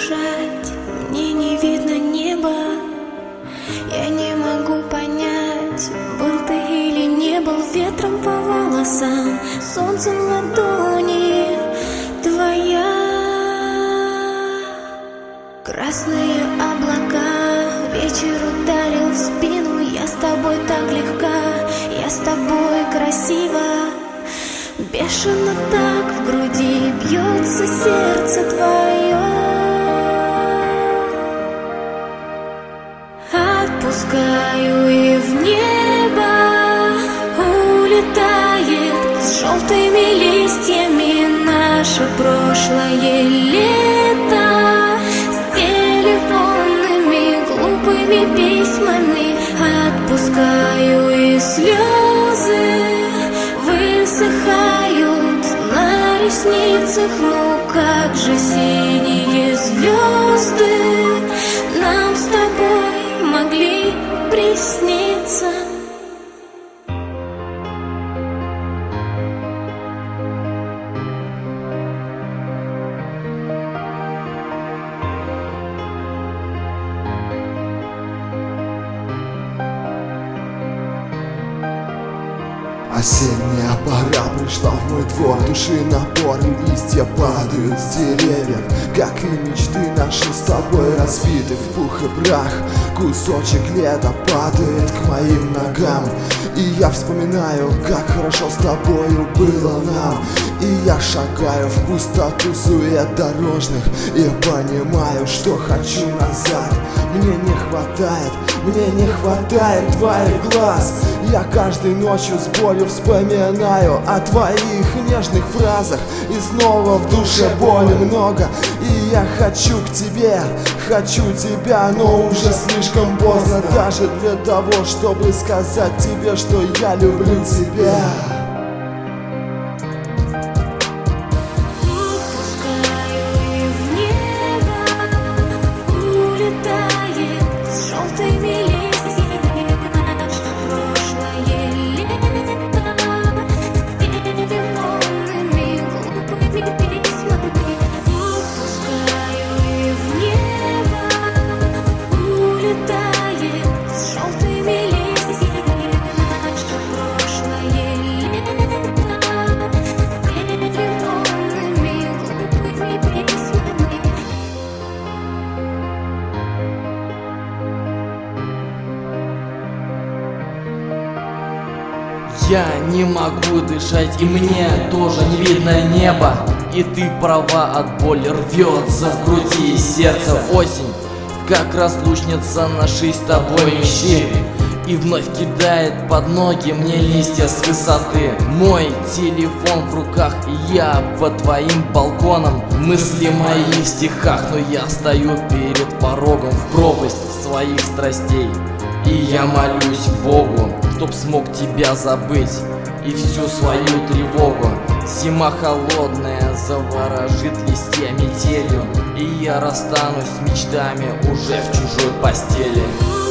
дышать, мне не видно неба. Я не могу понять, был ты или не был. Ветром по волосам, солнцем в ладони твоя. Красные облака, вечер ударил в спину. Я с тобой так легка, я с тобой красива. Бешено так в груди бьется сердце твое. Отпускаю и в небо улетает с желтыми листьями наше прошлое лето. С телефонными глупыми письмами отпускаю, и слезы высыхают на ресницах. Ну как же синие звезды нам с тобой могли присниться. Осенняя пора пришла в мой двор, души напором листья падают с деревьев, как и мечты наши с тобой разбиты в пух и прах. Кусочек лета падает к моим ногам, и я вспоминаю, как хорошо с тобою было нам. И я шагаю в пустоту сует дорожных, и понимаю, что хочу назад. Мне не хватает твоих глаз. Я каждой ночью с болью вспоминаю о твоих нежных фразах, и снова в душе боли много. И я хочу к тебе, хочу тебя, но уже слишком поздно даже для того, чтобы сказать тебе, что я люблю тебя. Я не могу дышать, и мне тоже не видно неба. И ты права, от боли рвется в груди и сердце. Осень, как разлучница нашей с тобой мечты, и вновь кидает под ноги мне листья с высоты. Мой телефон в руках, и я под твоим балконом. Мысли мои в стихах, но я стою перед порогом в пропасть своих страстей. И я молюсь Богу, чтоб смог тебя забыть и всю свою тревогу. Зима холодная заворожит листья метелью, и я расстанусь с мечтами уже в чужой постели.